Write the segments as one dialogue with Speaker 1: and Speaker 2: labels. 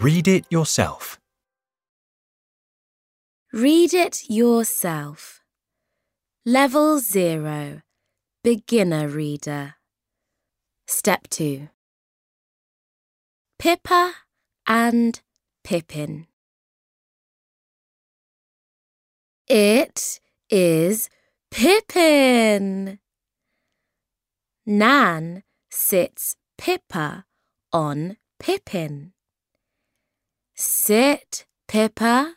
Speaker 1: Read it yourself.
Speaker 2: Read it yourself. Level 0. Beginner Reader. Step 2. Pippa and Pippin. It is Pippin. Nan sits Pippa on Pippin. Sit, Pippa.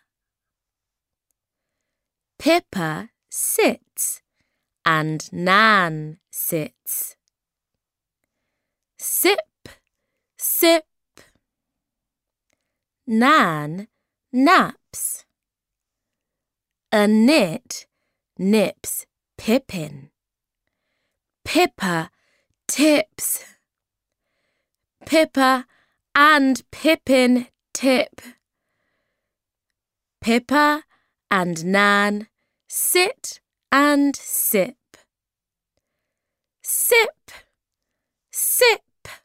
Speaker 2: Pippa sits and Nan sits. Sip, sip. Nan naps. A knit nips Pippin. Pippa tips. Pippa and Pippin tip. Pippa and Nan sit and sip. Sip, sip.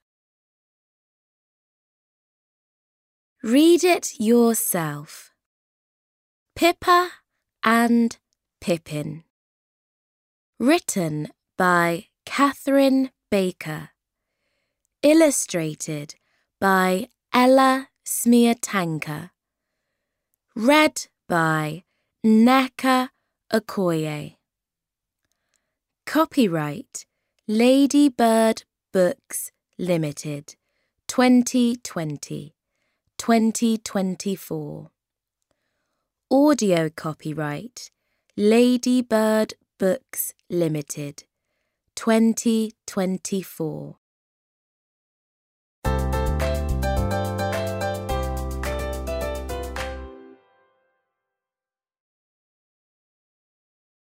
Speaker 2: Read it yourself. Pippa and Pippin. Written by Catherine Baker. Illustrated by Ella Smeartanka. Read by Nneka Okoye. Copyright Lady Bird Books Limited, 2020-2024. Audio copyright Lady Bird Books Limited, 2024.